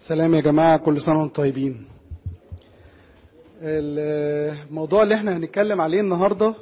سلام يا جماعة، كل سنة وانتم طيبين. الموضوع اللي احنا هنتكلم عليه النهاردة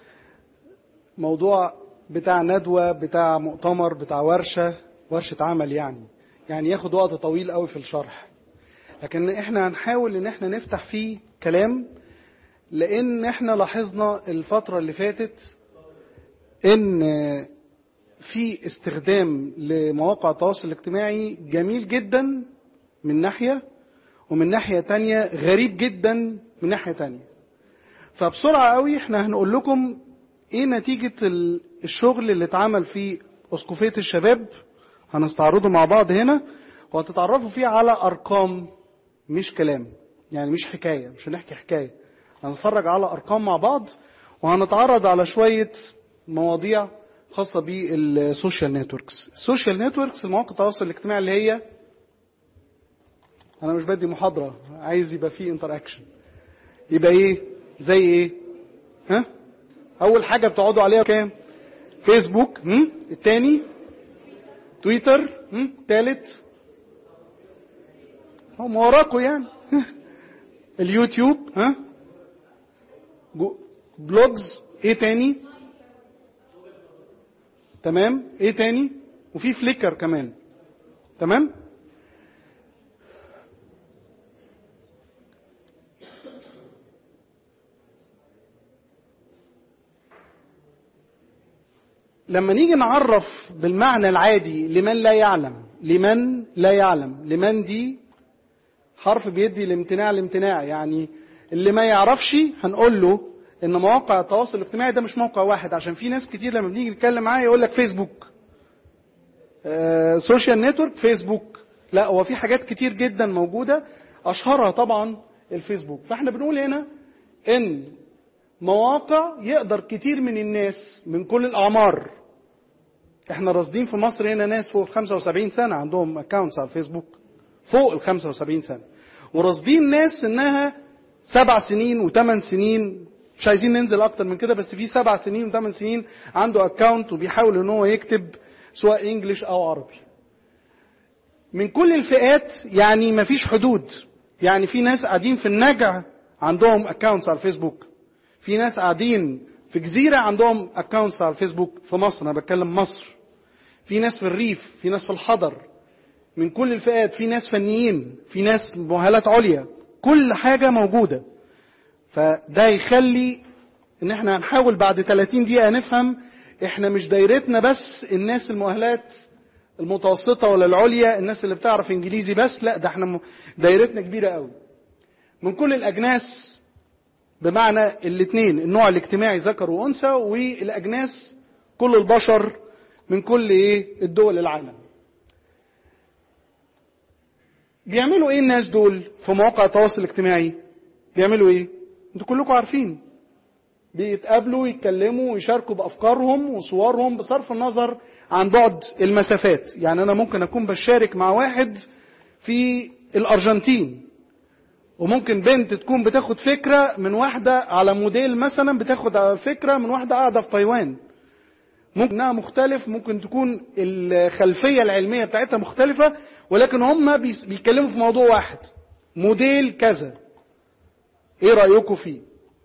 موضوع بتاع ندوة، بتاع مؤتمر، بتاع ورشة عمل، يعني ياخد وقت طويل قوي في الشرح، لكن احنا هنحاول ان احنا نفتح فيه كلام، لان احنا لاحظنا الفترة اللي فاتت ان في استخدام لمواقع التواصل الاجتماعي جميل جدا من ناحية، ومن ناحية تانية غريب جدا من ناحية تانية. فبسرعة قوي احنا هنقول لكم ايه نتيجة الشغل اللي اتعمل في اسقفية الشباب، هنستعرضه مع بعض هنا، وهتتعرفوا فيه على ارقام مش كلام، يعني مش حكاية، مش هنحكي حكاية، هنتفرج على ارقام مع بعض، وهنتعرض على شوية مواضيع خاصة بالسوشيال نتوركس. السوشيال نتوركس المواقع التواصل الاجتماعي اللي هي، انا مش بدي محاضرة، عايز يبقى فيه انتر اكشن، يبقى ايه؟ زي ايه؟ اول حاجة بتقعدوا عليها كام؟ فيسبوك، التاني تويتر، التالت هم وراكوا يعني اليوتيوب، بلوجز، ايه تاني؟ تمام، ايه تاني؟ وفي فليكر كمان. تمام. لما نيجي نعرف بالمعنى العادي لمن لا يعلم، لمن دي حرف بيدي الامتناع، يعني اللي ما يعرفش هنقول له ان مواقع التواصل الاجتماعي ده مش موقع واحد، عشان في ناس كتير لما بنيجي نتكلم معاه يقول لك فيسبوك، سوشيال نتورك، فيسبوك. لا، هو في حاجات كتير جدا موجودة، اشهرها طبعا الفيسبوك. فاحنا بنقول هنا ان مواقع يقدر كتير من الناس من كل الأعمار، احنا راصدين في مصر هنا ناس فوق 75 سنة عندهم اكاونتس على الفيسبوك، فوق 75 سنة، وراصدين ناس انها 7 سنين و8 سنين، مش عايزين ننزل اكتر من كده، بس في 7 سنين و8 سنين عنده اكاونت وبيحاول ان هو يكتب سواء انجليش او عربي، من كل الفئات، يعني مفيش حدود. يعني في ناس قاعدين في النجع عندهم اكاونتس على الفيسبوك، في ناس قاعدين في جزيرة عندهم اكاونتس على الفيسبوك في مصر، انا بتكلم مصر، في ناس في الريف، في ناس في الحضر، من كل الفئات، في ناس فنيين، في ناس مؤهلات عليا، كل حاجة موجودة. فده يخلي ان احنا هنحاول بعد 30 دقيقة نفهم احنا مش دايرتنا بس الناس المؤهلات المتوسطة ولا العليا، الناس اللي بتعرف انجليزي بس، لا، ده احنا دايرتنا كبيرة قوي، من كل الاجناس، بمعنى الاثنين، النوع الاجتماعي ذكر وانثى، والاجناس كل البشر من كل الدول العالم. بيعملوا ايه الناس دول في مواقع التواصل الاجتماعي؟ بيعملوا ايه؟ انتوا كلكم عارفين، بيتقابلوا، يتكلموا، ويشاركوا بافكارهم وصورهم بصرف النظر عن بعد المسافات. يعني انا ممكن اكون بشارك مع واحد في الارجنتين، وممكن بنت تكون بتاخد فكرة من واحدة على موديل مثلا، بتاخد فكرة من واحدة قاعدة في تايوان، ممكن انها مختلف، ممكن تكون الخلفية العلمية بتاعتها مختلفة، ولكن هم بيتكلموا في موضوع واحد، موديل كذا، ايه رأيكم فيه؟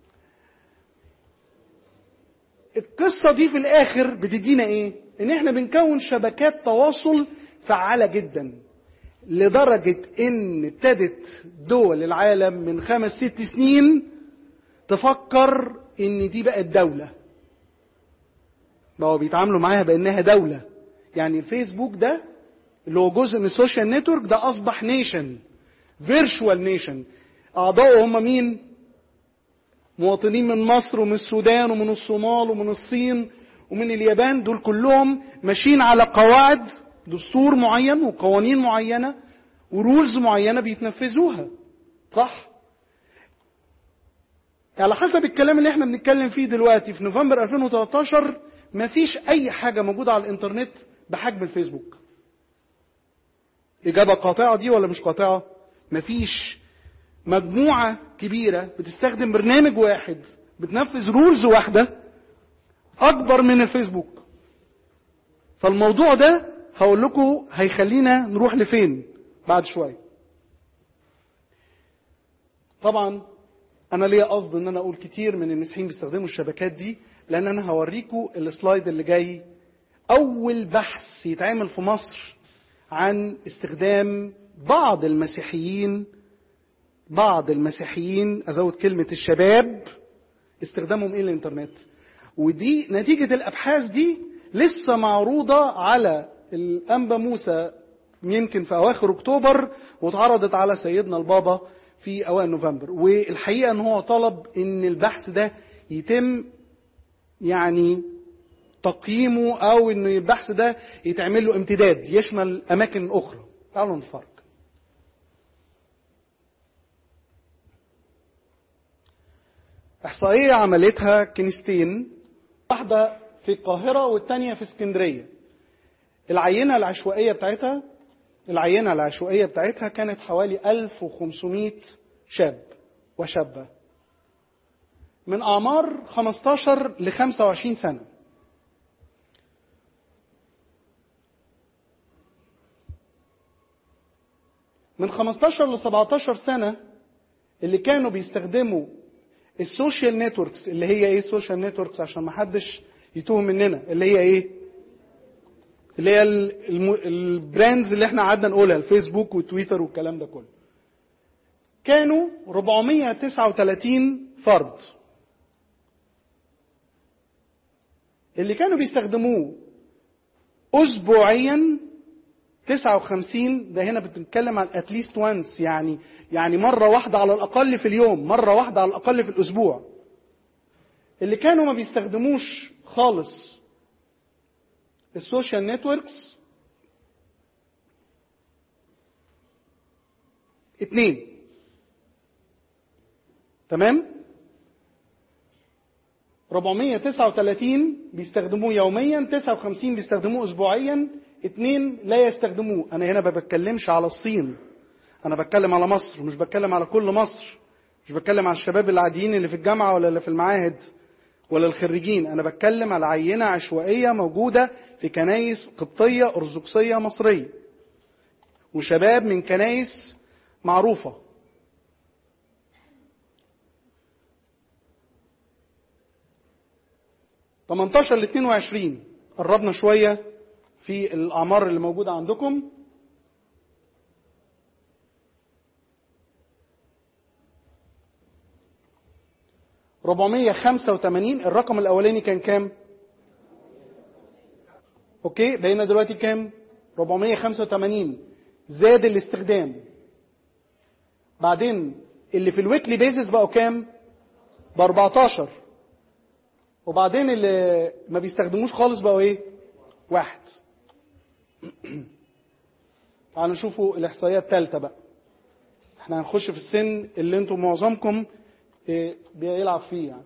القصة دي في الاخر بتدينا ايه؟ ان احنا بنكون شبكات تواصل فعالة جدا، لدرجة ان ابتدت دول العالم من 5-6 سنين تفكر ان دي بقت دولة، بقوا بيتعاملوا معاها بانها دولة. يعني الفيسبوك ده اللي هو جزء من السوشيال نتورك ده اصبح نيشن، فيرشوال نيشن، اعضائه هم مين؟ مواطنين من مصر ومن السودان ومن الصومال ومن الصين ومن اليابان، دول كلهم ماشيين على قواعد، دستور معين وقوانين معينة ورولز معينة بيتنفذوها، صح؟ على حسب الكلام اللي احنا بنتكلم فيه دلوقتي في نوفمبر 2013 مفيش اي حاجة موجودة على الانترنت بحجم الفيسبوك. اجابة قاطعة دي ولا مش قاطعة؟ مفيش مجموعة كبيرة بتستخدم برنامج واحد بتنفذ رولز واحدة اكبر من الفيسبوك. فالموضوع ده هقول لكم هيخلينا نروح لفين بعد شوية. طبعا انا ليا قصد ان انا اقول كتير من المسيحيين بيستخدموا الشبكات دي، لان انا هوريكم السلايد اللي جاي اول بحث يتعمل في مصر عن استخدام بعض المسيحيين ازود كلمة الشباب استخدامهم ايه الانترنت. ودي نتيجة الابحاث دي لسه معروضة على الانبا موسى يمكن في اواخر اكتوبر، واتعرضت على سيدنا البابا في اوائل نوفمبر. والحقيقة ان هو طلب ان البحث ده يتم يعني تقييمه، او ان البحث ده يتعمل له امتداد يشمل اماكن اخرى. تعالوا نتفرج. احصائية عملتها كنيستين، واحدة في القاهرة والتانية في اسكندرية. العينة العشوائية بتاعتها كانت حوالي 1500 شاب وشابة من أعمار 15 ل 25 سنة. من 15 ل 17 سنة اللي كانوا بيستخدموا السوشيال نتوركس. اللي هي ايه السوشيال نتوركس عشان ما حدش يتوه مننا؟ اللي هي ايه؟ اللي هي البراندز اللي احنا قعدنا نقولها، الفيسبوك وتويتر والكلام ده كله. كانوا 439 فرد اللي كانوا بيستخدموه اسبوعيا. 59 ده هنا بنتكلم عن اتليست وانس، يعني مرة واحدة على الأقل في اليوم، مرة واحدة على الأقل في الأسبوع. اللي كانوا ما بيستخدموش خالص السوشيال نتوركس 2. تمام؟ 439 بيستخدموه يوميا، 59 بيستخدموه أسبوعيا، 2 لا يستخدموه. أنا هنا ما بتكلمش على الصين، أنا بتكلم على مصر، مش بتكلم على كل مصر، مش بتكلم على الشباب العاديين اللي في الجامعة ولا اللي في المعاهد ولا الخريجين. أنا بتكلم على عينة عشوائية موجودة في كنايس قبطية أرثوذكسية مصرية وشباب من كنايس معروفة. من 18 ل 22 قربنا شوية في الأعمار اللي موجودة عندكم. $485. الرقم الأولاني كان كام؟ أوكي، بقينا دلوقتي كام؟ 485. زاد الاستخدام. بعدين اللي في الويكلي بيزس بقوا كام؟ ب14. وبعدين اللي ما بيستخدموش خالص بقوا ايه؟ 1. تعالوا نشوفوا الإحصائية الثالثة بقى. احنا هنخش في السن اللي انتم معظمكم بيلعب فيه يعني.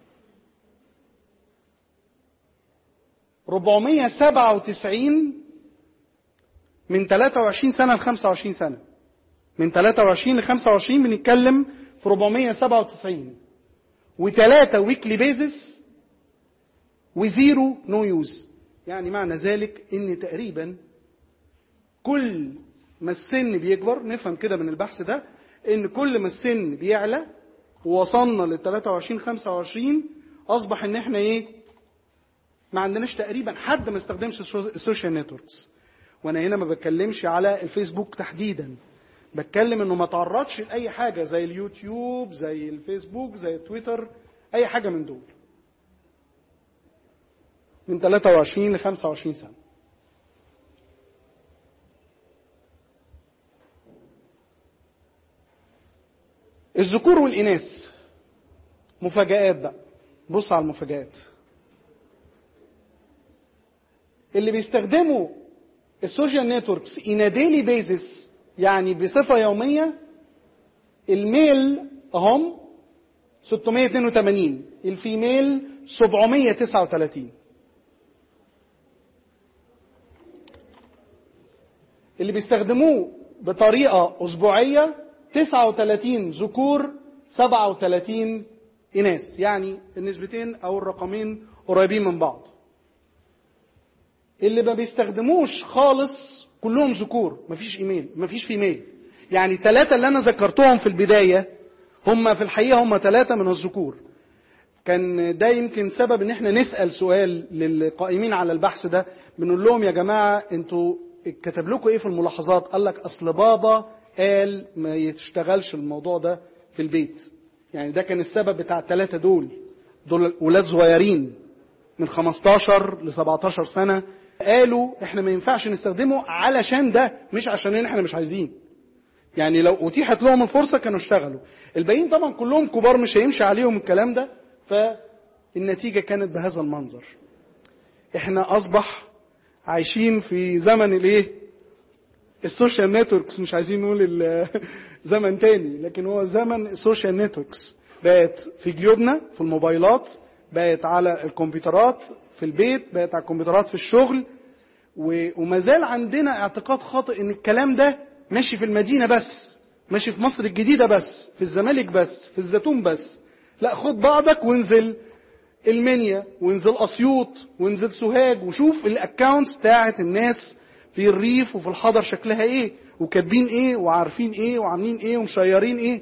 497 من 23 سنة ل 25 سنة. من 23 ل 25 بنتكلم في 497 و3 ويكلي بيزس وزيرو نو يوز. يعني معنى ذلك ان تقريبا كل ما السن بيكبر، نفهم كده من البحث ده ان كل ما السن بيعلى ووصلنا لل 23 25 اصبح ان احنا ايه؟ ما عندناش تقريبا حد ما استخدمش السوشيال نتوركس. وانا هنا ما بتكلمش على الفيسبوك تحديدا، بتكلم انه ما تعرضش لاي حاجه زي اليوتيوب زي الفيسبوك زي تويتر، اي حاجه من دول. من 23 ل 25 سنه. الذكور والإناث مفاجآت بقى. بص على المفاجآت. اللي بيستخدموا السوشيال نتوركس in a daily basis يعني بصفة يومية، الميل اهم 682، الفيميل 739. اللي بيستخدموه بطريقة أسبوعية 39 ذكور 37 إناث، يعني النسبتين أو الرقمين قريبين من بعض. اللي ما بيستخدموش خالص كلهم ذكور، مفيش فيميل. يعني 3 اللي أنا ذكرتهم في البداية هم في الحقيقة هم 3 من الذكور. كان ده يمكن سبب ان احنا نسأل سؤال للقائمين على البحث ده، بنقول لهم يا جماعة انتوا كتب لكم ايه في الملاحظات؟ قال لك اصل بابا قال ما يشتغلش الموضوع ده في البيت. يعني ده كان السبب بتاع ال3 دول ولاد صغيرين من 15 ل 17 سنة، قالوا احنا ما ينفعش نستخدمه علشان ده، مش عشان احنا مش عايزين. يعني لو اتيحت لهم الفرصة كانوا اشتغلوا. الباقيين طبعا كلهم كبار مش هيمشي عليهم الكلام ده، فالنتيجة كانت بهذا المنظر. احنا اصبح عايشين في زمن الايه؟ السوشيال نتوركس. مش عايزين نقول زمن تاني، لكن هو زمن السوشيال نتوركس. بقت في جيوبنا، في الموبايلات، بقت على الكمبيوترات في البيت، بقت على الكمبيوترات في الشغل. وما زال عندنا اعتقاد خاطئ ان الكلام ده ماشي في المدينة بس، ماشي في مصر الجديدة بس، في الزمالك بس، في الزيتون بس. لا، خد بعضك وانزل المنيا، وانزل اسيوط، وانزل سوهاج، وشوف الاكاونتس بتاعت الناس في الريف وفي الحضر شكلها ايه، وكاتبين ايه، وعارفين ايه، وعاملين ايه، ومشيرين ايه.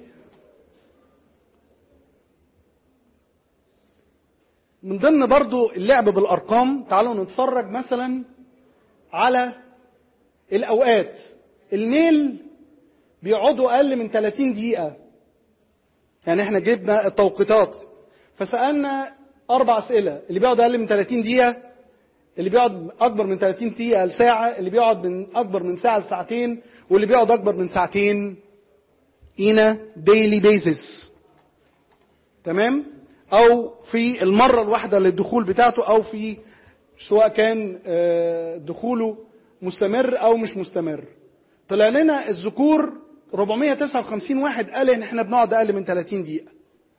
من ضمن برضو اللعب بالارقام، تعالوا نتفرج مثلا على الاوقات. الميل بيقعدوا اقل من 30 دقيقة. يعني احنا جبنا التوقيتات فسألنا 4 اسئلة: اللي بيقعد اقل من 30 دقيقة، اللي بيقعد اكبر من 30 دقيقة لساعة، اللي بيقعد من اكبر من ساعة لساعتين، واللي بيقعد اكبر من ساعتين إينا daily basis. تمام؟ او في المرة الواحدة للدخول بتاعته، او في سواء كان دخوله مستمر او مش مستمر. طلع لنا الذكور 459 واحد قال ان احنا بنقعد اقل من 30 دقيقة.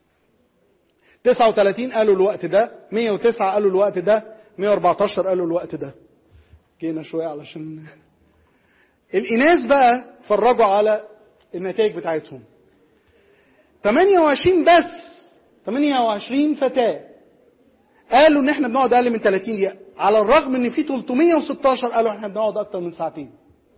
39 قالوا الوقت ده، 109 قالوا الوقت ده، 114 قالوا الوقت ده. جينا شوية علشان الإناث بقى فرجوا على النتائج بتاعتهم. 28 بس، 28 فتاة قالوا ان احنا بنقعد اقل من 30 دقيقة، على الرغم ان في 316 قالوا احنا بنقعد اكتر من ساعتين.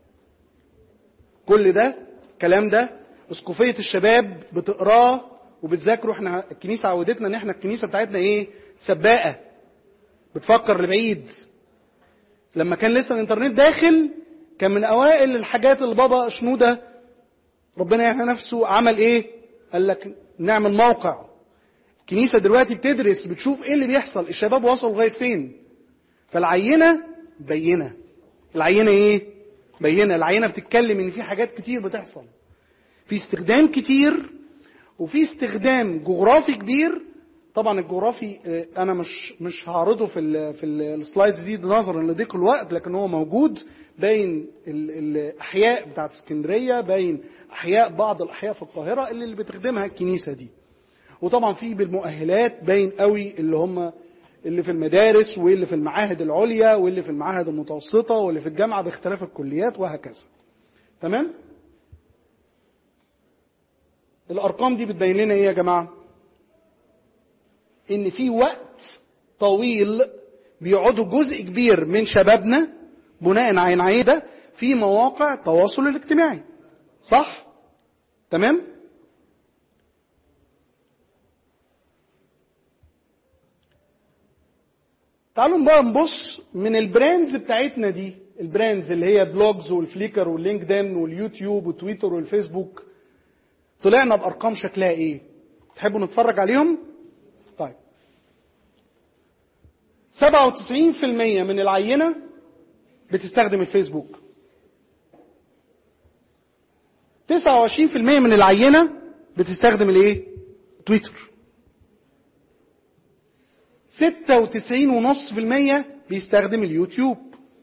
كل ده الكلام ده اسقفية الشباب بتقراه وبتذاكره. احنا الكنيسة عودتنا ان احنا الكنيسة بتاعتنا ايه؟ سباقة، بتفكر لبعيد. لما كان لسه الانترنت داخل، كان من اوائل الحاجات اللي بابا شنودة ربنا يرحمه نفسه عمل ايه؟ قال لك نعمل موقع. الكنيسة دلوقتي بتدرس، بتشوف ايه اللي بيحصل، الشباب وصلوا لغاية فين. فالعينة بينة. العينة ايه؟ بينة. العينة بتتكلم ان في حاجات كتير بتحصل، في استخدام كتير، وفي استخدام جغرافي كبير. طبعا الجغرافي انا مش هعرضه في السلايدز دي نظرا لضيق الوقت، لكن هو موجود بين الاحياء بتاعت اسكندريه، بين احياء بعض الاحياء في القاهره اللي بتخدمها الكنيسه دي. وطبعا في بالمؤهلات باين قوي اللي في المدارس، واللي في المعاهد العليا، واللي في المعاهد المتوسطه، واللي في الجامعه باختلاف الكليات وهكذا. تمام؟ الارقام دي بتبين لنا ايه يا جماعه؟ ان في وقت طويل بيقعدوا جزء كبير من شبابنا بناء عن عيدة في مواقع التواصل الاجتماعي. صح؟ تمام؟ تعالوا بقى نبص من البراندز بتاعتنا دي، البراندز اللي هي بلوجز والفليكر واللينكدين واليوتيوب والتويتر والفيسبوك، طلعنا بأرقام شكلها ايه؟ تحبوا نتفرج عليهم؟ طيب، 97% من العينة بتستخدم الفيسبوك. 29% من العينة بتستخدم الايه؟ تويتر. 96.5% بيستخدم اليوتيوب.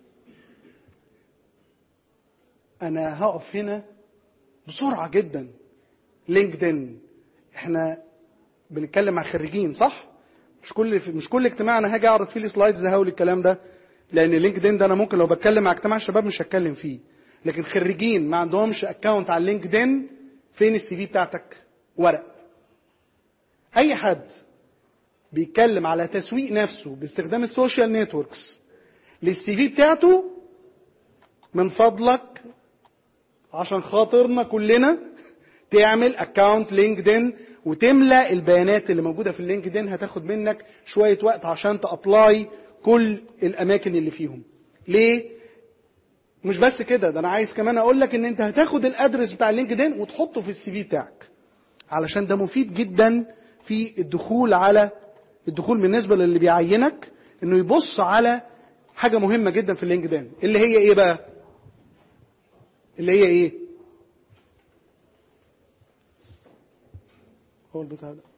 انا هقف هنا بسرعة جدا. لينكدين، احنا بنتكلم مع خريجين صح؟ مش كل اجتماع انا هاجي اعرض فيه السلايدز هقول الكلام ده، لان لينكدين ده انا ممكن لو بتكلم مع اجتماع الشباب مش هتكلم فيه. لكن خريجين ما عندهمش اكاونت على لينكدين، فين السي في بتاعتك؟ ورق. اي حد بيتكلم على تسويق نفسه باستخدام السوشيال نتوركس للسي في بتاعته، من فضلك عشان خاطرنا كلنا تعمل اكاونت لينكدين وتملى البيانات اللي موجوده في اللينكدين. هتاخد منك شويه وقت عشان تابلاي كل الاماكن اللي فيهم. ليه؟ مش بس كده، ده انا عايز كمان اقول لك ان انت هتاخد الادرس بتاع اللينكدين وتحطه في السي في بتاعك، علشان ده مفيد جدا في الدخول بالنسبه للي بيعينك، انه يبص على حاجه مهمه جدا في اللينكدين. اللي هي ايه بقى؟ اللي هي ايه؟ هو البتاع ده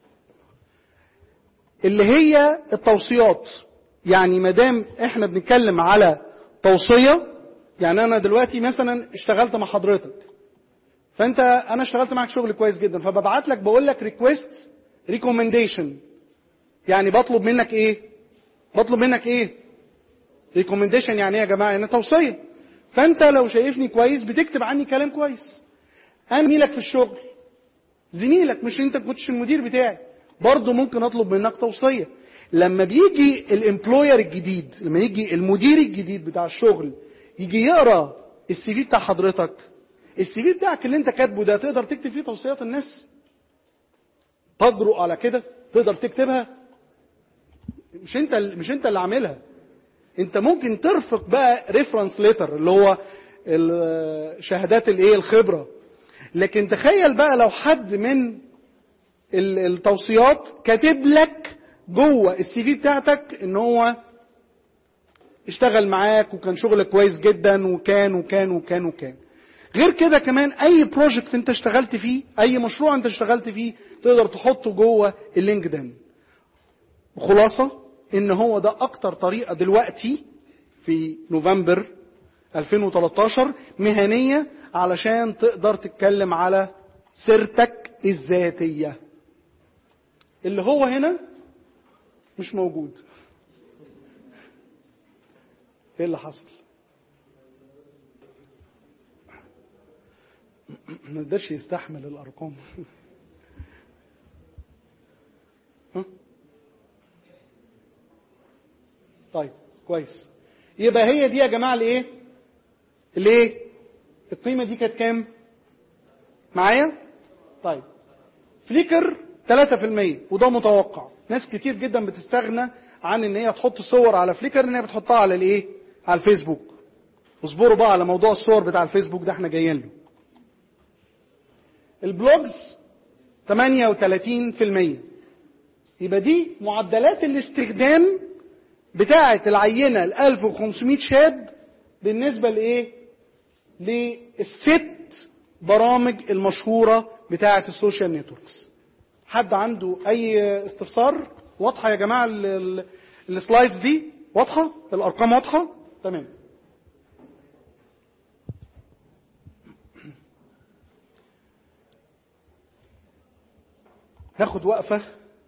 اللي هي التوصيات. يعني ما دام احنا بنتكلم على توصيه، يعني انا دلوقتي مثلا اشتغلت مع حضرتك، انا اشتغلت معك شغل كويس جدا، فببعت لك بقول لك ريكويست ريكومنديشن. يعني بطلب منك ايه؟ ريكومنديشن يعني ايه يا جماعه؟ يعني توصيه. فانت لو شايفني كويس بتكتب عني كلام كويس. انا زميلك في الشغل، زميلك، مش انت كنتش المدير بتاعي، برضه ممكن اطلب منك توصيه. لما بيجي الامبلوير الجديد، لما يجي المدير الجديد بتاع الشغل يجي يقرا السي في بتاع حضرتك، السي في بتاعك اللي انت كاتبه ده تقدر تكتب فيه توصيات الناس؟ تجرؤ على كده؟ تقدر تكتبها؟ مش انت اللي عاملها. انت ممكن ترفق بقى ريفرنس ليتر اللي هو شهادات الخبره. لكن تخيل بقى لو حد من التوصيات كاتب لك جوه السي في بتاعتك ان هو اشتغل معاك وكان شغلك كويس جدا وكان وكان وكان وكان. غير كده كمان اي بروجكت انت اشتغلت فيه، اي مشروع انت اشتغلت فيه، تقدر تحطه جوه اللينكدين. خلاصة ان هو ده اكتر طريقة دلوقتي في نوفمبر 2013 مهنية علشان تقدر تتكلم على سيرتك الذاتية. اللي هو هنا مش موجود. ايه اللي حصل؟ ما قدرش يستحمل الارقام. طيب كويس. يبقى هي دي يا جماعه الايه؟ القيمه دي كانت كام معايا؟ طيب فليكر 3%، وده متوقع. ناس كتير جدا بتستغنى عن ان هي تحط صور على فليكر، ان هي بتحطها على على الفيسبوك. اصبروا بقى على موضوع الصور بتاع الفيسبوك ده، احنا جايين له. البلوجز 38%. يبقى دي معدلات الاستخدام بتاعة العينة 1500 شاب بالنسبة للست برامج المشهورة بتاعة السوشيال نتوركس. حد عنده اي استفسار؟ واضحة يا جماعة السلايدز دي؟ واضحة؟ الارقام واضحة؟ تمام. ناخد وقفة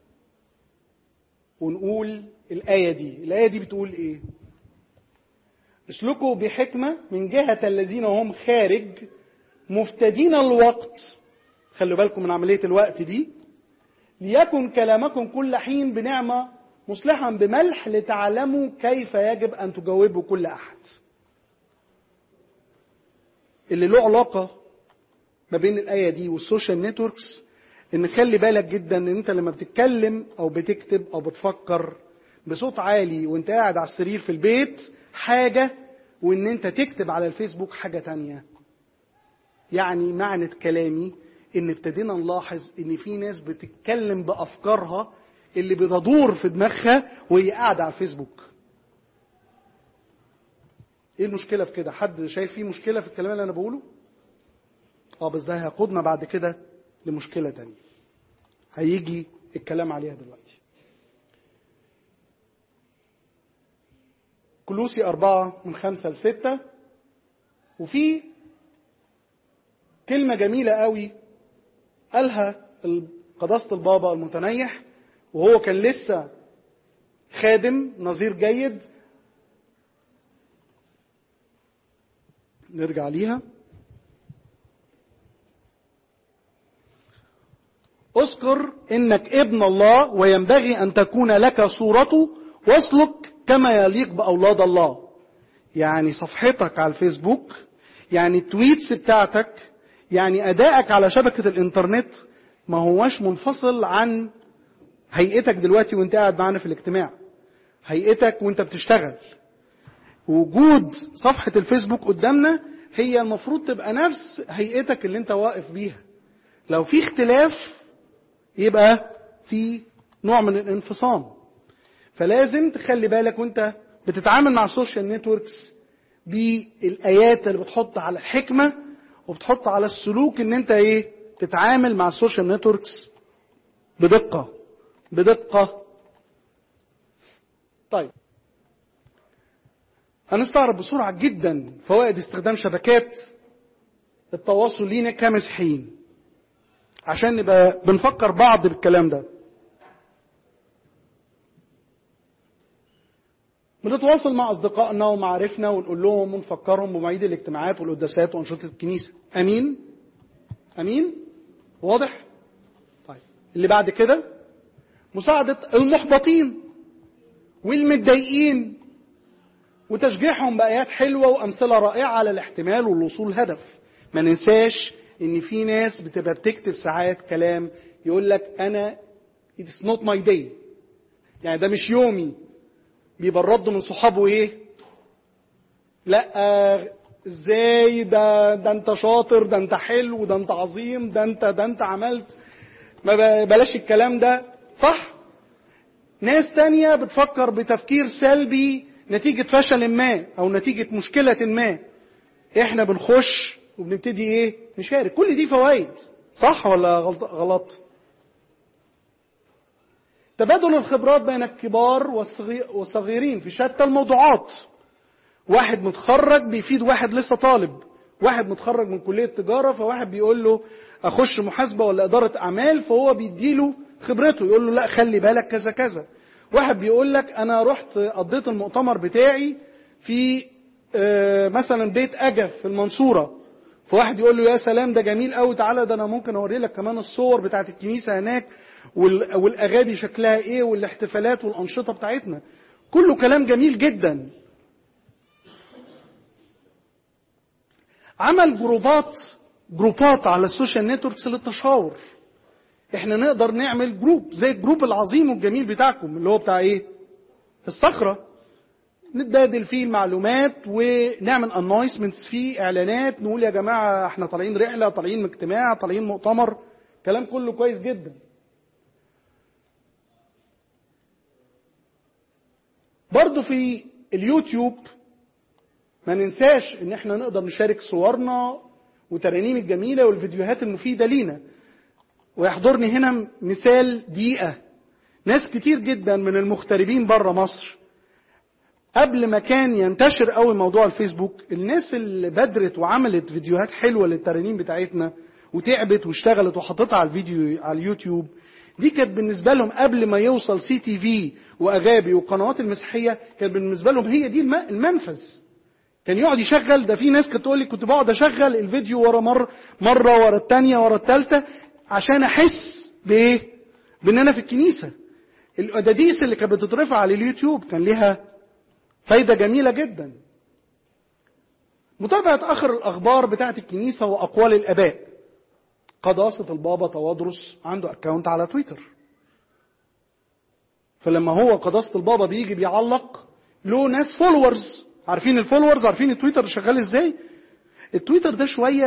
ونقول الآية دي بتقول ايه؟ اسلكوا بحكمة من جهة الذين هم خارج مفتدين الوقت. خلوا بالكم من عملية الوقت دي. ليكن كلامكم كل حين بنعمة مصلحا بملح لتعلموا كيف يجب أن تجاوبوا كل أحد. اللي له علاقة ما بين الآية دي والسوشيال نتوركس، ان خلي بالك جدا ان انت لما بتتكلم او بتكتب او بتفكر بصوت عالي وانت قاعد على السرير في البيت حاجة، وان انت تكتب على الفيسبوك حاجة تانية. يعني معنى كلامي ان ابتدينا نلاحظ ان في ناس بتتكلم بافكارها اللي بتدور في دماغها وهي قاعدة على الفيسبوك. ايه المشكلة في كده؟ حد شايف فيه مشكلة في الكلام اللي انا بقوله؟ بس ده هيقودنا بعد كده لمشكلة تانية هيجي الكلام عليها دلوقتي. كولوسي 4:5-6. وفي كلمة جميلة قوي قالها قداسة البابا المتنيح وهو كان لسه خادم نظير جيد. نرجع ليها. اذكر انك ابن الله وينبغي ان تكون لك صورته واسلك كما يليق باولاد الله. يعني صفحتك على الفيسبوك، يعني التويتس بتاعتك، يعني ادائك على شبكة الانترنت ما هواش منفصل عن هيئتك دلوقتي وانت قاعد معانا في الاجتماع، هيئتك وانت بتشتغل. وجود صفحة الفيسبوك قدامنا هي المفروض تبقى نفس هيئتك اللي انت واقف بيها. لو في اختلاف يبقى في نوع من الانفصام. فلازم تخلي بالك وانت بتتعامل مع السوشيال نتوركس بالآيات اللي بتحط على الحكمة وبتحط على السلوك، ان انت تتعامل مع السوشيال نتوركس بدقة. طيب، هنستعرض بسرعة جدا فوائد استخدام شبكات التواصل لينا كمسيحيين عشان نبقى بنفكر بعض بالكلام ده. بنتواصل مع أصدقائنا ومعارفنا ونقول لهم ونفكرهم بمواعيد الاجتماعات والقداسات وأنشطة الكنيسة. أمين؟ أمين؟ واضح؟ طيب، اللي بعد كده مساعدة المحبطين والمتضايقين وتشجيعهم بآيات حلوة وأمثلة رائعة على الاحتمال والوصول للهدف. ما ننساش إن في ناس بتبقى بتكتب ساعات كلام يقول لك أنا it's not my day، يعني ده مش يومي. بيبقى الرد من صحابه لا ازاي ده انت شاطر، ده انت حلو، ده انت عظيم، ده انت عملت. ما بلاش الكلام ده، صح؟ ناس تانية بتفكر بتفكير سلبي نتيجة فشل ما او نتيجة مشكلة ما. احنا بنخش وبنبتدي نشارك. كل دي فوائد، صح ولا غلط؟ تبادل الخبرات بين الكبار والصغيرين في شتى الموضوعات. واحد متخرج بيفيد واحد لسه طالب، واحد متخرج من كلية تجارة فواحد بيقول له اخش محاسبة ولا ادارة اعمال، فهو بيديله خبرته يقول له لا خلي بالك كذا كذا. واحد بيقول لك انا رحت قضيت المؤتمر بتاعي في مثلا بيت اجف في المنصورة، فواحد يقول له يا سلام ده جميل قوي، تعالى ده انا ممكن اوري لك كمان الصور بتاعت الكنيسة هناك والاغاني شكلها ايه والاحتفالات والانشطة بتاعتنا. كله كلام جميل جدا. عمل جروبات على السوشيال نتوركس للتشاور. احنا نقدر نعمل جروب زي الجروب العظيم والجميل بتاعكم اللي هو بتاع الصخرة، نتبادل فيه المعلومات ونعمل انايسمنتس فيه، اعلانات، نقول يا جماعة احنا طالعين رحلة، طالعين اجتماع، طالعين مؤتمر. كلام كله كويس جدا. برضو في اليوتيوب ما ننساش ان احنا نقدر نشارك صورنا وترانيم الجميلة والفيديوهات المفيدة لينا. ويحضرني هنا مثال دقيقة. ناس كتير جدا من المغتربين بره مصر قبل ما كان ينتشر قوي موضوع الفيسبوك، الناس اللي بدرت وعملت فيديوهات حلوة للترانيم بتاعتنا وتعبت واشتغلت وحطتها على الفيديو على اليوتيوب، دي كانت بالنسبة لهم قبل ما يوصل CTV وأغابي والقنوات المسيحية، كانت بالنسبة لهم هي دي المنفذ. كان يقعد يشغل، ده في ناس كانت تقول لي كنت بقعد اشغل الفيديو ورا مرة ورا الثانية ورا الثالثة عشان احس بان انا في الكنيسة. القداديس اللي كانت بتترفع على اليوتيوب كان لها فايدة جميلة جدا. متابعة اخر الاخبار بتاعت الكنيسة واقوال الاباء. قداسة البابا توادرس عنده اكاونت على تويتر، فلما هو قداسة البابا بيجي بيعلق له ناس فولورز. عارفين الفولورز؟ عارفين التويتر شغال ازاي؟ التويتر ده شوية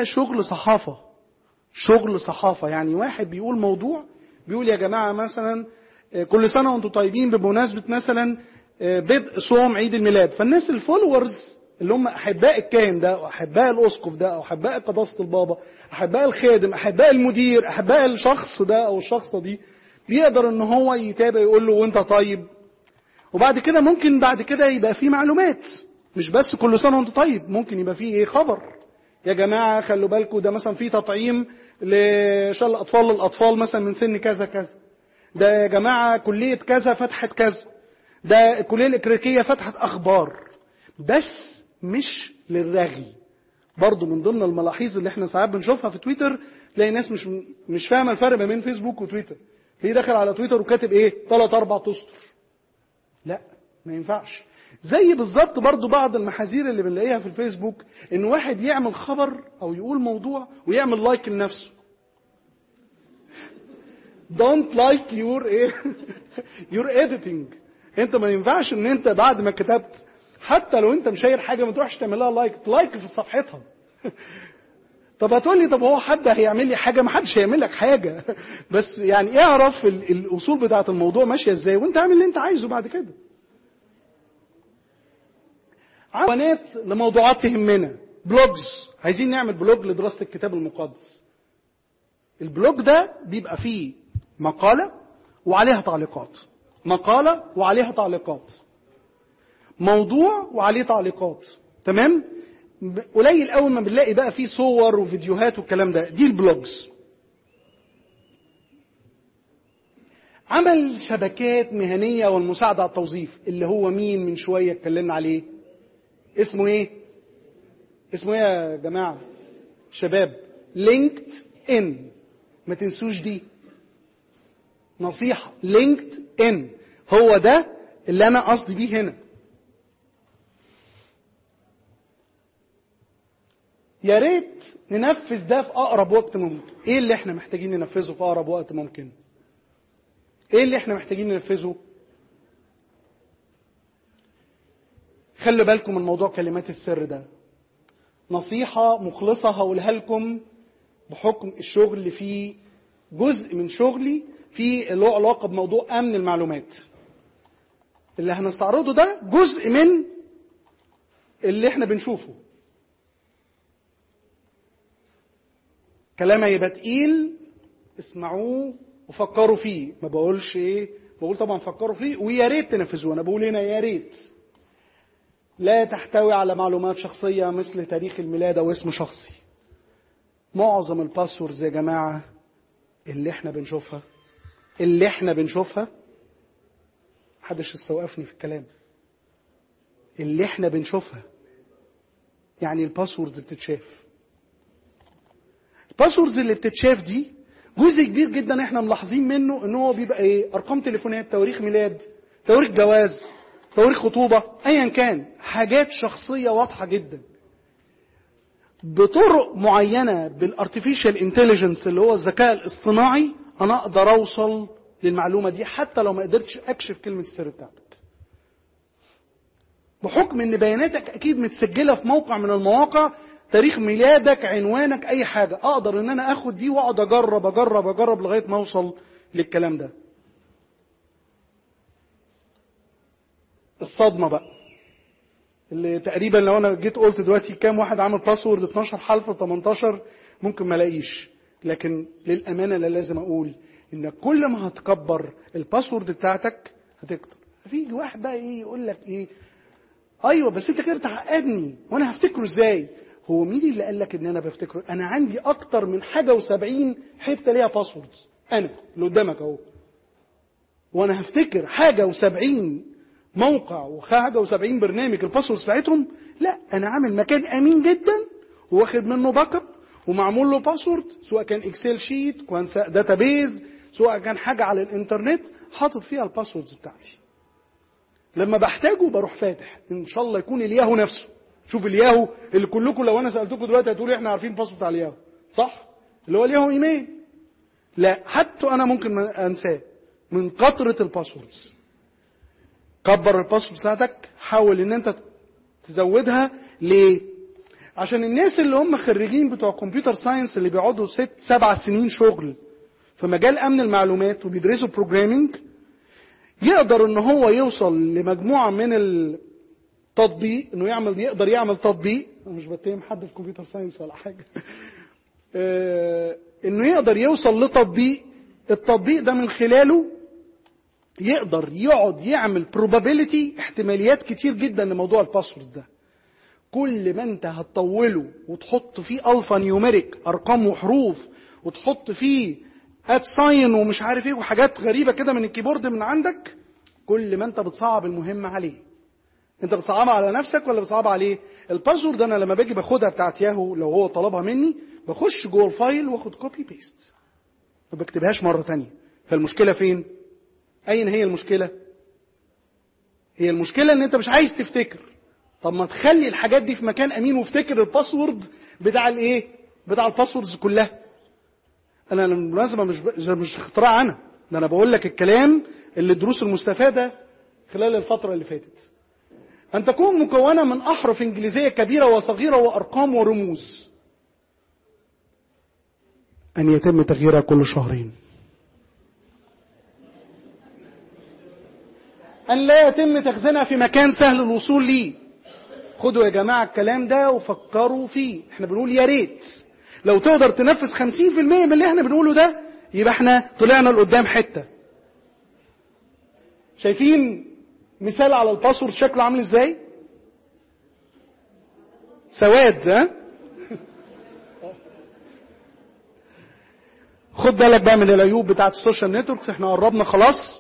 شغل صحافة. يعني واحد بيقول موضوع، بيقول يا جماعة مثلا كل سنة وانتم طيبين بمناسبة مثلا بدء صوم عيد الميلاد، فالناس الفولورز اللي هم احباء الكاهن ده واحباء الاسقف ده او احباء قداسة البابا، احباء الخادم، احباء المدير، احباء الشخص ده او الشخصة دي، بيقدر ان هو يتابع يقول له وانت طيب. وبعد كده ممكن بعد كده يبقى فيه معلومات، مش بس كل سنة وانت طيب، ممكن يبقى فيه خبر يا جماعة خلوا بالكم ده مثلا فيه تطعيم لشل الأطفال للأطفال مثلا من سن كذا كذا، ده يا جماعة كلية كذا فتحت كذا، ده الكلية الإكريكية فتحت أخبار. بس مش للرغي. برضو من ضمن الملاحظ اللي احنا ساعات بنشوفها في تويتر، تلاقي ناس مش فاهمة الفرق ما بين فيسبوك وتويتر. تلاقيه داخل على تويتر وكاتب 3-4 تسطر. لا، ما ينفعش. زي بالظبط برضو بعض المحاذير اللي بنلاقيها في الفيسبوك، ان واحد يعمل خبر او يقول موضوع ويعمل لايك لنفسه. don't like your editing. انت ما ينفعش ان انت بعد ما كتبت، حتى لو انت مشاير حاجه، ما تروحش تعمل لها لايك في صفحتها. طب هتقول لي طب هو حد هيعمل لي حاجه؟ ما حدش هيعمل لك حاجه. بس يعني اعرف الاصول بتاعه الموضوع ماشيه ازاي، وانت اعمل اللي انت عايزه بعد كده. عنوانات لموضوعات تهمنا، بلوجز، عايزين نعمل بلوج لدراسه الكتاب المقدس. البلوج ده بيبقى فيه مقاله وعليها تعليقات، مقاله وعليها تعليقات، موضوع وعليه تعليقات، تمام؟ قليل قوي ما بنلاقي بقى فيه صور وفيديوهات والكلام ده. دي البلوجز. عمل شبكات مهنيه والمساعده على التوظيف، اللي هو مين من شويه اتكلمنا عليه، اسمه ايه يا جماعه شباب؟ لينكد ان. ما تنسوش دي نصيحه، لينكد ان هو ده اللي انا قصدي بيه هنا. يا ريت ننفذ ده في اقرب وقت ممكن. ايه اللي احنا محتاجين ننفذه في اقرب وقت ممكن؟ ايه اللي احنا محتاجين ننفذه؟ خلي بالكم من موضوع كلمات السر ده. نصيحة مخلصة هقولها لكم بحكم الشغل اللي فيه، جزء من شغلي فيه له علاقة بموضوع امن المعلومات. اللي هنستعرضه ده جزء من اللي احنا بنشوفه. كلام هيبقى تقيل، اسمعوه وفكروا فيه. ما بقولش بقول طبعا فكروا فيه ويا ريت تنفذوه. انا بقول هنا يا ريت. لا تحتوي على معلومات شخصية مثل تاريخ الميلاد او اسم شخصي. معظم الباسوردز يا جماعة اللي احنا بنشوفها محدش يستوقفني في الكلام، اللي احنا بنشوفها يعني الباسوردز بتتشاف. الباسوردز اللي بتتشاف دي جزء كبير جدا احنا ملاحظين منه ان هو بيبقى ارقام تليفونات، تواريخ ميلاد، تواريخ جواز، تواريخ خطوبة، ايا كان، حاجات شخصية واضحة جدا. بطرق معينة بالارتفيشال انتليجنس اللي هو الذكاء الاصطناعي انا اقدر اوصل للمعلومة دي حتى لو ما قدرتش اكشف كلمة السر بتاعتك. بحكم ان بياناتك اكيد متسجلة في موقع من المواقع، تاريخ ميلادك، عنوانك، اي حاجة، اقدر ان انا اخد دي واقعد اجرب لغاية ما اوصل للكلام ده. الصدمة بقى اللي تقريبا لو انا جيت قلت دلوقتي كام واحد عامل باسورد 12 حرف 18 ممكن ما الاقيش، لكن للامانة لا لازم اقول ان كل ما هتكبر الباسورد بتاعتك هتكتر. في واحد بقى يقول لك ايوه بس انت كده بتعقدني وانا هفتكره ازاي؟ هو مين اللي قال لك ان انا بفتكره؟ انا عندي اكتر من حاجه و70 حته ليها باسوردز، انا اللي قدامك اهو، وانا هفتكر حاجه و70 موقع وحاجه و70 برنامج الباسوردز بتاعتهم؟ لا، انا عامل مكان امين جدا واخد منه باك اب ومعمول له باسورد، سواء كان اكسل شيت، سواء داتابيز، سواء كان حاجه على الانترنت حاطط فيها الباسوردز بتاعتي. لما بحتاجه بروح فاتح، ان شاء الله يكون الياهو نفسه. شوف الياهو اللي كلكم لو انا سالتكم دلوقتي هتقولوا احنا عارفين الباسورد بتاع الياهو، صح؟ اللي هو الياهو ايميل. لا، حتى انا ممكن انساه من كثره الباسوردز. كبر الباسورد بتاعتك، حاول ان انت تزودها. ليه؟ عشان الناس اللي هم خريجين بتوع كمبيوتر ساينس اللي بيقعدوا 6-7 سنين شغل في مجال امن المعلومات وبيدرسوا بروجرامينج، يقدر ان هو يوصل لمجموعة من التطبيق، انه يقدر يعمل تطبيق. انا مش بتهم حد في كمبيوتر ساينس ولا حاجة. انه يقدر يوصل لتطبيق، التطبيق ده من خلاله يقدر يقعد يعمل probability، احتماليات كتير جدا لموضوع الباسورد ده. كل ما انت هتطوله وتحط فيه الفا نيوميريك، ارقام وحروف، وتحط فيه @ساين ومش عارف ايه وحاجات غريبة كده من الكيبورد من عندك، كل ما انت بتصعب المهمة عليه. انت بتصعبها على نفسك ولا بتصعبها عليه؟ الباسورد انا لما باجي باخدها بتاعت ياهو لو هو طلبها مني، بخش جوه الفايل واخد كوبي بيست، ما بكتبهاش مرة تانية. فالمشكلة فين؟ اين هي المشكلة؟ هي المشكلة ان انت مش عايز تفتكر. طب ما تخلي الحاجات دي في مكان امين وافتكر الباسورد بتاع الايه، بتاع الباسوردز كلها. انا بالمناسبة مش اختراع انا، ده انا بقول لك الكلام اللي الدروس المستفادة خلال الفترة اللي فاتت. ان تكون مكونة من احرف انجليزية كبيرة وصغيرة وارقام ورموز، ان يتم تغييرها كل شهرين، ان لا يتم تخزينها في مكان سهل الوصول ليه. خدوا يا جماعة الكلام ده وفكروا فيه. احنا بنقول يا ريت لو تقدر تنفذ 50% من اللي احنا بنقوله ده، يبقى احنا طلعنا لقدام حتة. شايفين مثال على الباسورد شكله عامل ازاي؟ سواد، ها؟ خد بالك بقى من العيوب بتاعت السوشيال نتوركس، احنا قربنا خلاص.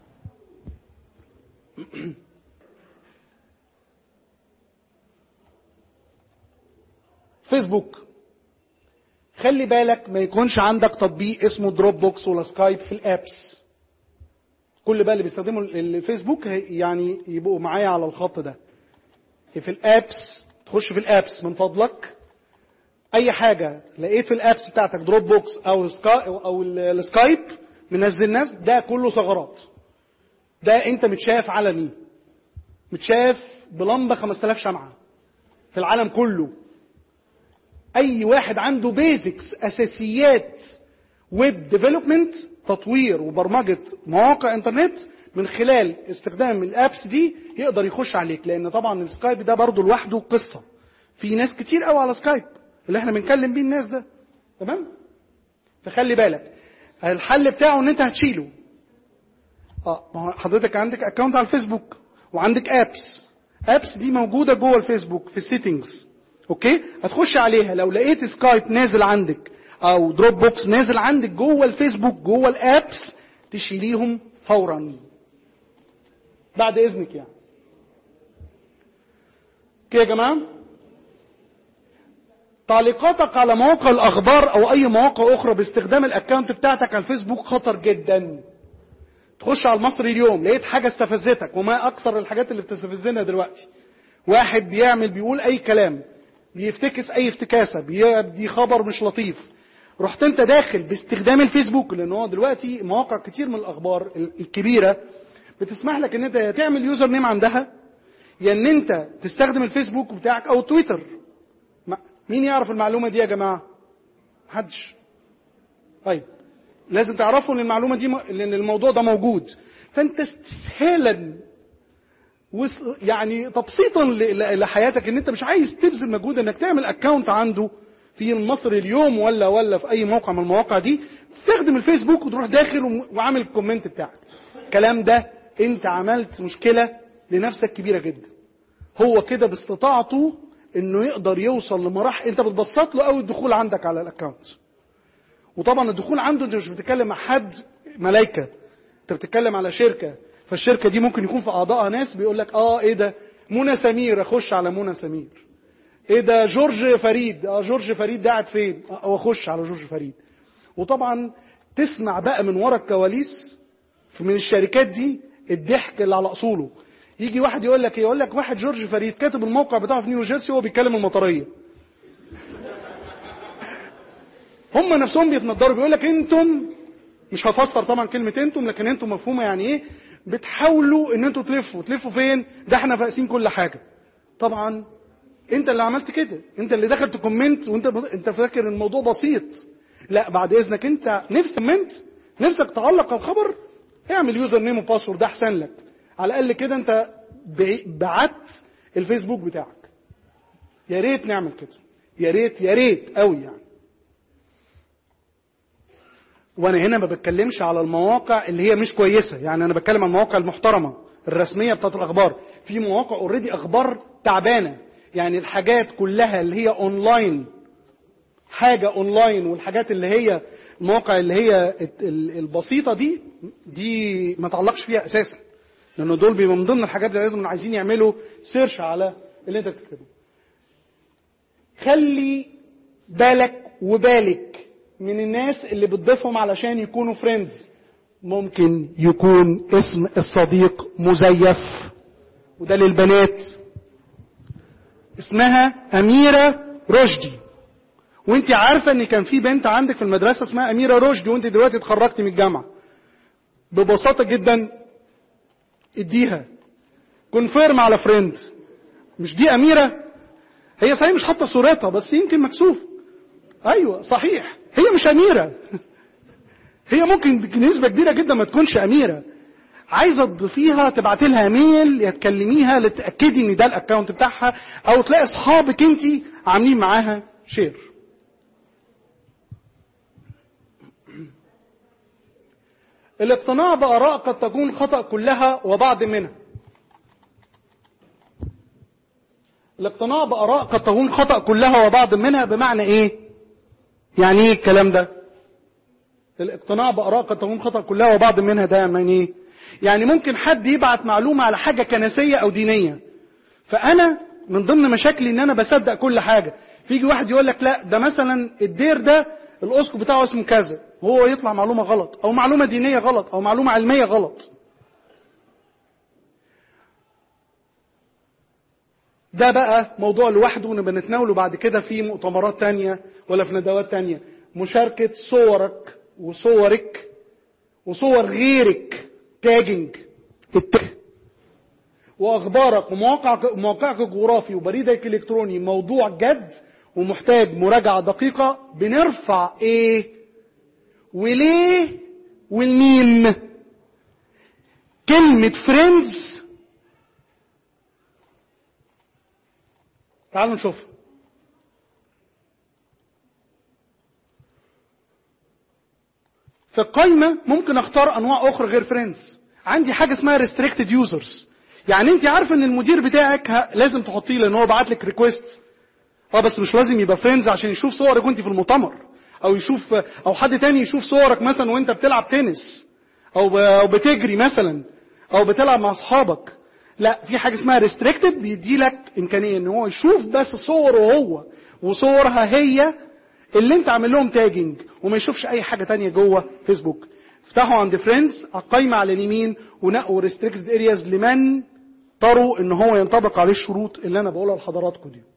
فيسبوك، خلي بالك ما يكونش عندك تطبيق اسمه دروب بوكس ولا سكايب في الابس. كل بقى اللي بيستخدموا الفيسبوك يعني يبقوا معايا على الخط ده. في الابس، تخش في الابس من فضلك، اي حاجة لقيت في الابس بتاعتك دروب بوكس او السكايب منزل نفس ده كله ثغرات. ده انت متشاف علني، متشاف بلمبة 5000 شمعة في العالم كله. اي واحد عنده بيزكس، اساسيات ويب ديفلوبمنت، تطوير وبرمجة مواقع انترنت من خلال استخدام الابس دي، يقدر يخش عليك. لان طبعا السكايب ده برضو لوحده قصة، في ناس كتير قوي على سكايب اللي احنا بنكلم بيه الناس ده، تمام؟ فخلي بالك الحل بتاعه ان انت هتشيله. ما هو حضرتك عندك اكونت على الفيسبوك وعندك ابس دي موجودة جوه الفيسبوك في السيتنجز، اوكي؟ هتخش عليها، لو لقيت سكايب نازل عندك او دروب بوكس نازل عندك جوه الفيسبوك جوه الابس، تشيليهم فورا بعد اذنك يعني. كده يا جماعه، تعليقاتك على مواقع الاخبار او اي مواقع اخرى باستخدام الاكونت بتاعتك على الفيسبوك خطر جدا. تخش على المصري اليوم لقيت حاجه استفزتك، وما اكثر الحاجات اللي بتستفزنا دلوقتي، واحد بيقول اي كلام، بيفتكس اي افتكاسه، بيدي خبر مش لطيف، رحت انت داخل باستخدام الفيسبوك، لان هو دلوقتي مواقع كتير من الاخبار الكبيره بتسمح لك ان انت تعمل يوزر نيم عندها، يا ان انت تستخدم الفيسبوك بتاعك او تويتر. مين يعرف المعلومه دي يا جماعه؟ محدش. طيب لازم تعرفوا ان المعلومه دي لان الموضوع ده موجود. فانت استسهالا يعني تبسيطا لحياتك، ان انت مش عايز تبذل مجهود انك تعمل اكاونت عنده في المصري اليوم ولا في اي موقع من المواقع دي، تستخدم الفيسبوك وتروح داخل وعامل الكومنت بتاعك. الكلام ده انت عملت مشكلة لنفسك كبيرة جدا. هو كده باستطاعته انه يقدر يوصل لمراحل، انت بتبسط له قوي الدخول عندك على الاكاونت. وطبعا الدخول عنده انت مش بتتكلم مع حد ملايكة، انت بتتكلم على شركة، فالشركة دي ممكن يكون في اعضائها ناس بيقول لك ايه ده منى سمير، اخش على منى سمير. ايه ده جورج فريد، جورج فريد ده قاعد فين، واخش على جورج فريد. وطبعا تسمع بقى من ورا الكواليس من الشركات دي الضحك اللي على اصوله. يجي واحد يقول لك واحد جورج فريد كاتب الموقع بتاعه في نيوجيرسي وهو بيتكلم المطريه. هم نفسهم بيتنضروا، بيقول لك انتم، مش هفسر طبعا كلمه انتم، لكن انتم مفهومه يعني ايه، بتحاولوا ان انتم تلفوا فين، ده احنا فاقسين كل حاجه. طبعا انت اللي عملت كده، انت اللي دخلت كومنت وانت فاكر الموضوع بسيط. لا بعد اذنك، انت نفسك تعلق الخبر، اعمل يوزر نيم وباسورد، ده احسن لك. على الاقل كده انت بعت الفيسبوك بتاعك. يا ريت نعمل كده، يا ريت قوي يعني. وانا هنا ما بتكلمش على المواقع اللي هي مش كويسه، يعني انا بتكلم عن المواقع المحترمه الرسميه بتاعت الاخبار. في مواقع اوريدي اخبار تعبانه، يعني الحاجات كلها اللي هي اونلاين، حاجه اونلاين، والحاجات اللي هي المواقع اللي هي البسيطه دي ما تعلقش فيها اساسا، لانه دول بيبقوا من ضمن الحاجات اللي عايزين يعملوا سيرش على اللي انت بتكتبه. خلي بالك من الناس اللي بتضيفهم علشان يكونوا فريندز. ممكن يكون اسم الصديق مزيف، وده للبنات، اسمها أميرة رشدي. وانت عارفة ان كان في بنت عندك في المدرسة اسمها أميرة رشدي وانت دلوقتي اتخرجتي من الجامعة. ببساطة جدا اديها كونفيرم على فريند. مش دي أميرة؟ هي صحيح مش حاطة صورتها بس يمكن مكسوف. ايوه صحيح هي مش أميرة. هي ممكن بنسبة كبيرة جدا ما تكونش أميرة. عايزة تضيفيها، تبعتي لها ميل، يا تكلميها لتأكدي ان ده الاكونت بتاعها، او تلاقي اصحابك انت عاملين معاها شير. الاقتناع بآراء قد تكون خطأ كلها وبعض منها. الاقتناع بآراء قد تكون خطأ كلها وبعض منها بمعنى ايه؟ يعني ايه الكلام ده؟ الاقتناع بآراء قد تكون خطأ كلها وبعض منها ده يعني ايه؟ يعني ممكن حد يبعت معلومة على حاجة كنسية او دينية، فانا من ضمن مشاكلي ان انا بصدق كل حاجة. فيجي واحد يقول لك لا ده مثلا الدير ده الاسقف بتاعه اسمه كذا، وهو يطلع معلومة غلط او معلومة دينية غلط او معلومة علمية غلط. ده بقى موضوع لوحده ونبقى نتناوله بعد كده في مؤتمرات تانية ولا في ندوات تانية. مشاركة صورك وصورك وصور غيرك، تاجنج واخبارك وموقعك الجغرافي وبريدك الالكتروني موضوع جد ومحتاج مراجعة دقيقة. بنرفع ايه وليه والمين. كلمة فريندز تعالوا نشوف. في القائمة ممكن اختار انواع اخرى غير فريندز. عندي حاجة اسمها ريستريكتد يوزرز، يعني انت عارف ان المدير بتاعك لازم تحطيه لان هو بعت لك ريكويست. بس مش لازم يبقى فريندز عشان يشوف صورك وانت في المؤتمر، او يشوف او حد تاني يشوف صورك مثلا وانت بتلعب تنس او بتجري مثلا او بتلعب مع اصحابك. لا، في حاجة اسمها ريستريكتد بيدي لك امكانية ان هو يشوف بس صوره هو وصورها هي اللي انت عامل لهم تاجنج، وما يشوفش اي حاجة تانية جوه فيسبوك. افتحوا عند فريندز القايمة على اليمين ونقوا ريستريكتد ارياز لمن تروا ان هو ينطبق عليه الشروط اللي انا بقولها لحضراتكم دي.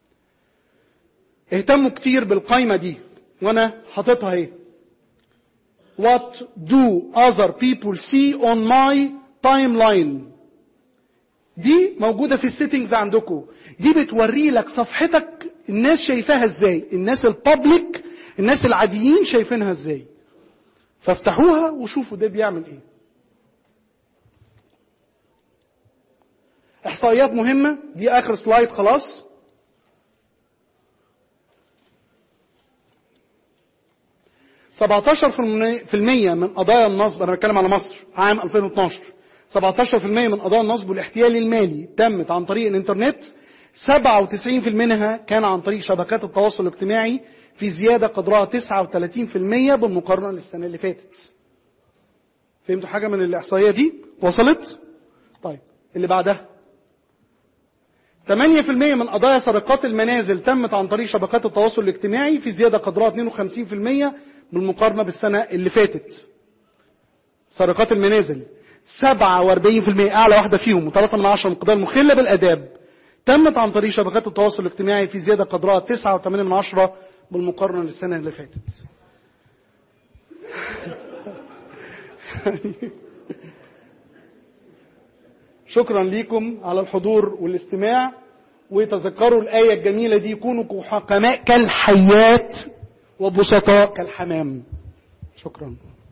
اهتموا كتير بالقايمة دي وانا حاططها اهي. What do other people see on my timeline؟ دي موجودة في السيتنجز عندكم. دي بتوري لك صفحتك الناس شايفاها ازاي، الناس البابليك، الناس العاديين شايفينها ازاي. فافتحوها وشوفوا ده بيعمل ايه. احصائيات مهمة، دي اخر سلايد خلاص. ,17% من قضايا النصب، انا بتكلم على مصر عام 2012، 17% من قضايا النصب والاحتيال المالي تمت عن طريق الانترنت. 97% منها كان عن طريق شبكات التواصل الاجتماعي، في زيادة قدرها 39% بالمقارنة للسنة اللي فاتت. فهمتوا حاجة من الإحصائية دي؟ وصلت؟ طيب اللي بعدها. 8% من قضايا سرقات المنازل تمت عن طريق شبكات التواصل الاجتماعي، في زيادة قدرها 52% بالمقارنة بالسنة اللي فاتت. سرقات المنازل 47% أعلى واحدة فيهم و3 من القضايا المخلة بالآداب تمت عن طريق شبكات التواصل الاجتماعي، في زيادة قدرها 9.8 بالمقارنة للسنة اللي فاتت. شكرا لكم على الحضور والاستماع، وتذكروا الآية الجميلة دي: كونوا حكماء كالحيات وبسطاء كالحمام. شكرا.